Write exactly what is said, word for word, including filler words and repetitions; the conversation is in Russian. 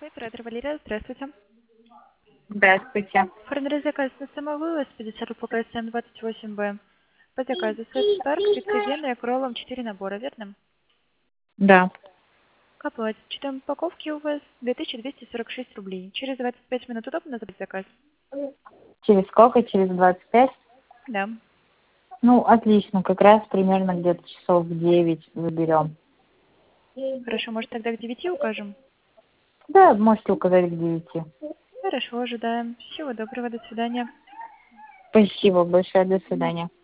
Оператор Валерия, здравствуйте. Здравствуйте. Формируя заказ на самовывоз пятьдесят по КСМ двадцать восемь Б. По заказу Сет Старк, пицца Вена и акролом четыре набора, верно? Да. К оплате. Читаем упаковки у вас две тысячи двести сорок шесть рублей. Через двадцать пять минут удобно забрать заказ? Через сколько? Через двадцать пять? Да. Ну, отлично. Как раз примерно где-то часов в девять заберем. Хорошо, может тогда к девяти укажем? Да, можете указать к девяти. Хорошо, ожидаем. Всего доброго, до свидания. Спасибо большое. До свидания.